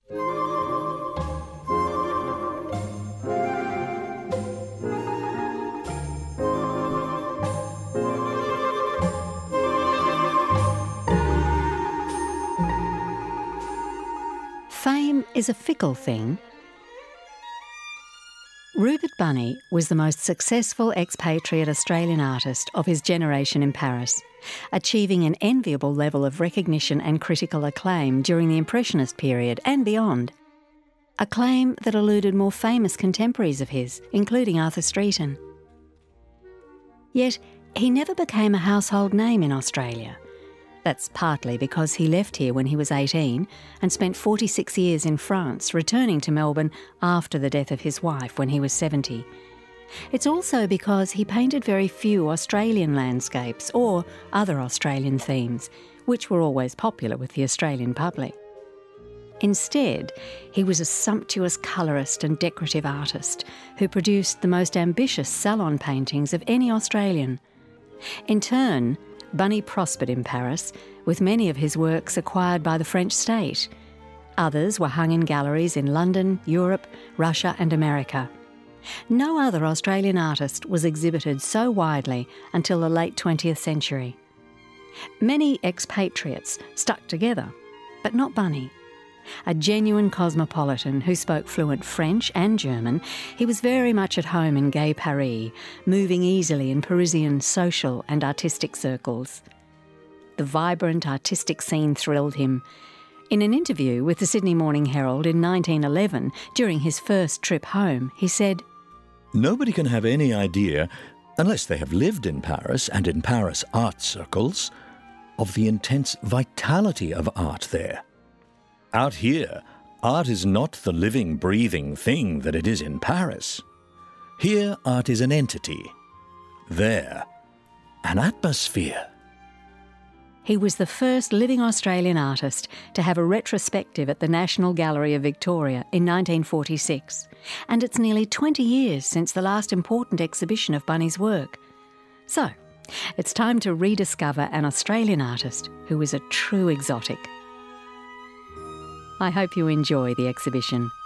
Fame is a fickle thing. Rupert Bunny was the most successful expatriate Australian artist of his generation in Paris, achieving an enviable level of recognition and critical acclaim during the Impressionist period and beyond. Acclaim that eluded more famous contemporaries of his, including Arthur Streeton. Yet, he never became a household name in Australia. That's partly because he left here when he was 18 and spent 46 years in France, returning to Melbourne after the death of his wife when he was 70. It's also because he painted very few Australian landscapes or other Australian themes, which were always popular with the Australian public. Instead, he was a sumptuous colourist and decorative artist who produced the most ambitious salon paintings of any Australian. In turn, Bunny prospered in Paris, with many of his works acquired by the French state. Others were hung in galleries in London, Europe, Russia and America. No other Australian artist was exhibited so widely until the late 20th century. Many expatriates stuck together, but not Bunny. A genuine cosmopolitan who spoke fluent French and German, he was very much at home in gay Paris, moving easily in Parisian social and artistic circles. The vibrant artistic scene thrilled him. In an interview with the Sydney Morning Herald in 1911, during his first trip home, he said, "Nobody can have any idea, unless they have lived in Paris and in Paris art circles, of the intense vitality of art there. Out here, art is not the living, breathing thing that it is in Paris. Here, art is an entity. There, an atmosphere." He was the first living Australian artist to have a retrospective at the National Gallery of Victoria in 1946, and it's nearly 20 years since the last important exhibition of Bunny's work. So, it's time to rediscover an Australian artist who is a true exotic. I hope you enjoy the exhibition.